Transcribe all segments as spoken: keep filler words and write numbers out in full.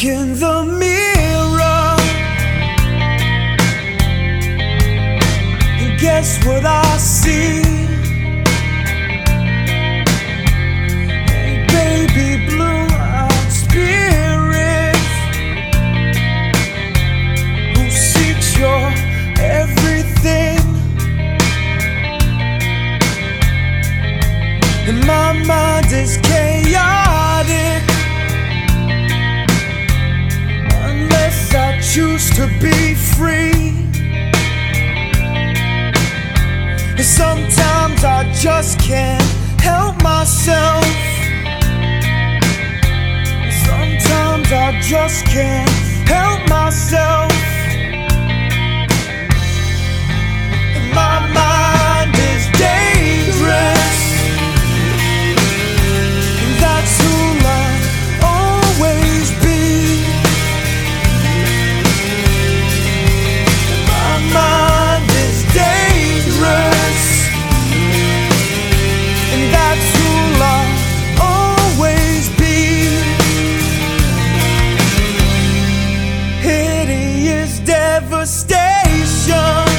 Look in the mirror, and guess what I see? A baby blue-eyed spirit who seeks your everything. And my mind is chaotic unless I choose to be free. And sometimes I just can't help myself. Sometimes I just can't help myself. And my mind is dangerous. That's who I'll always be. My mind is dangerous, and that's who I'll always be. Hideous devastations,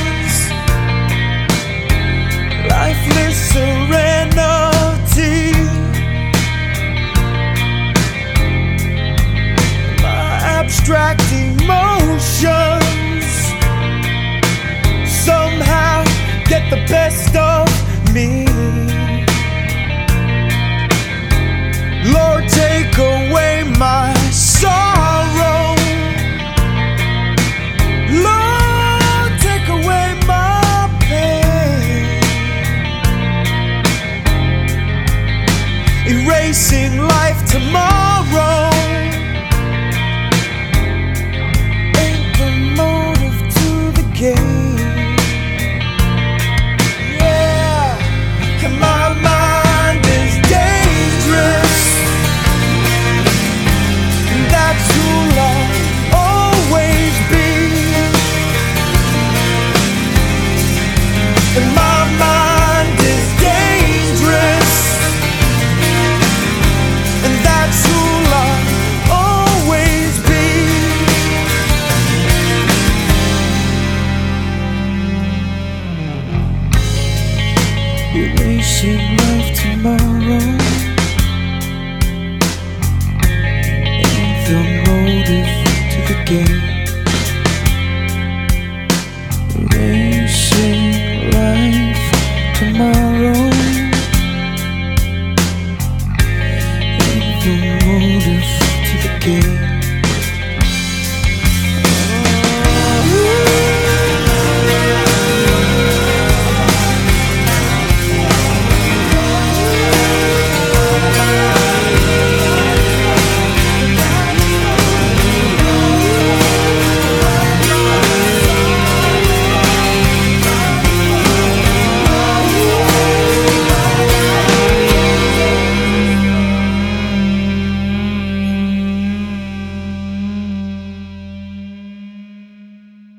lifeless serenity. Abstract emotions somehow get the best of me. Lord, take away my sorrow. Lord, take away my pain. Erasing life tomorrow. Yeah, and my mind is dangerous, and that's who I'll always be. And my mind is dangerous, and that's who I'll always be. Erasing life tomorrow, ain't the motive to the game.